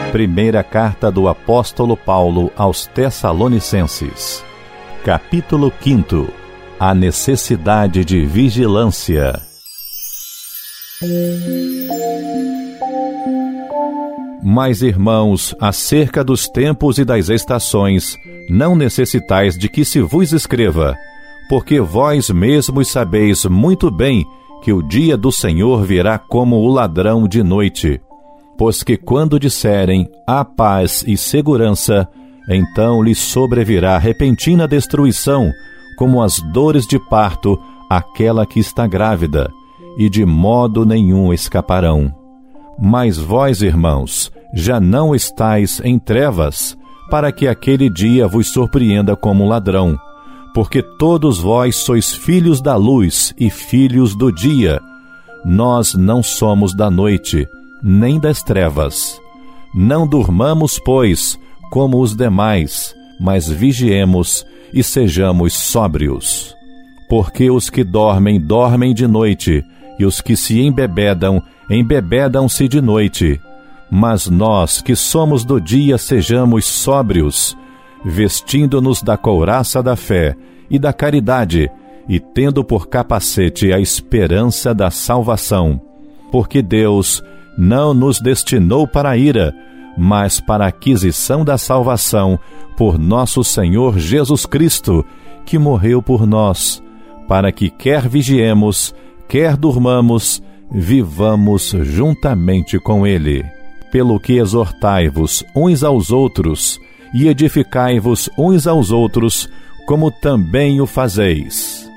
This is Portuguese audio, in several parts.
Primeira carta do apóstolo Paulo aos Tessalonicenses. Capítulo 5. A necessidade de vigilância. Mas, irmãos, acerca dos tempos e das estações, não necessitais de que se vos escreva, porque vós mesmos sabeis muito bem que o dia do Senhor virá como o ladrão de noite. Pois que quando disserem há paz e segurança, então lhes sobrevirá repentina destruição, como as dores de parto, aquela que está grávida, e de modo nenhum escaparão. Mas vós, irmãos, já não estáis em trevas, para que aquele dia vos surpreenda como ladrão, porque todos vós sois filhos da luz e filhos do dia. Nós não somos da noite, nem das trevas. Não durmamos, pois, como os demais, mas vigiemos e sejamos sóbrios. Porque os que dormem, dormem de noite, e os que se embebedam, embebedam-se de noite. Mas nós, que somos do dia, sejamos sóbrios, vestindo-nos da couraça da fé e da caridade, e tendo por capacete a esperança da salvação. Porque Deus não nos destinou para a ira, mas para a aquisição da salvação por nosso Senhor Jesus Cristo, que morreu por nós, para que quer vigiemos, quer durmamos, vivamos juntamente com Ele. Pelo que exortai-vos uns aos outros, e edificai-vos uns aos outros, como também o fazeis.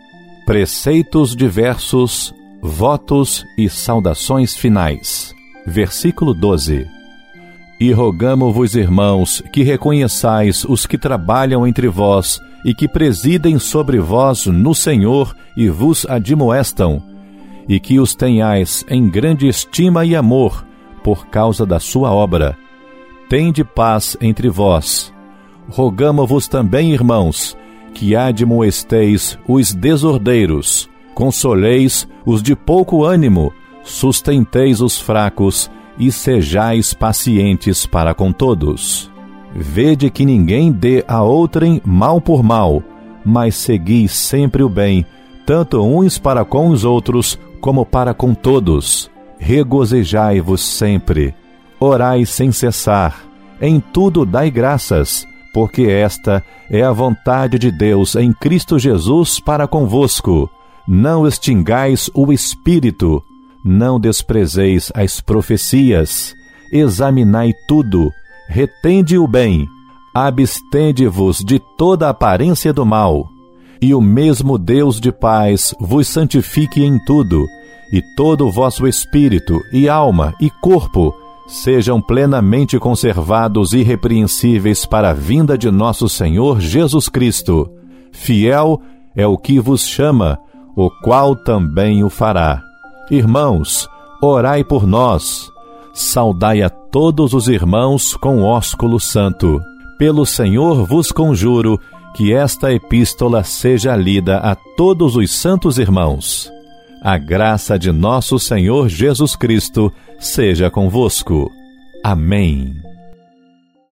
Preceitos diversos, votos e saudações finais. Versículo 12. E rogamo-vos, irmãos, que reconheçais os que trabalham entre vós e que presidem sobre vós no Senhor e vos admoestam, e que os tenhais em grande estima e amor por causa da sua obra. Tende paz entre vós. Rogamo-vos também, irmãos, que admoesteis os desordeiros, consoleis os de pouco ânimo, sustenteis os fracos e sejais pacientes para com todos. Vede que ninguém dê a outrem mal por mal, mas segui sempre o bem, tanto uns para com os outros, como para com todos. Regozijai-vos sempre, orai sem cessar, em tudo dai graças, porque esta é a vontade de Deus em Cristo Jesus para convosco. Não extingais o Espírito, não desprezeis as profecias, examinai tudo, retende o bem, abstende-vos de toda aparência do mal, e o mesmo Deus de paz vos santifique em tudo, e todo o vosso espírito, e alma, e corpo, sejam plenamente conservados irrepreensíveis para a vinda de nosso Senhor Jesus Cristo. Fiel é o que vos chama, o qual também o fará. Irmãos, orai por nós. Saudai a todos os irmãos com ósculo santo. Pelo Senhor vos conjuro que esta epístola seja lida a todos os santos irmãos. A graça de nosso Senhor Jesus Cristo seja convosco. Amém.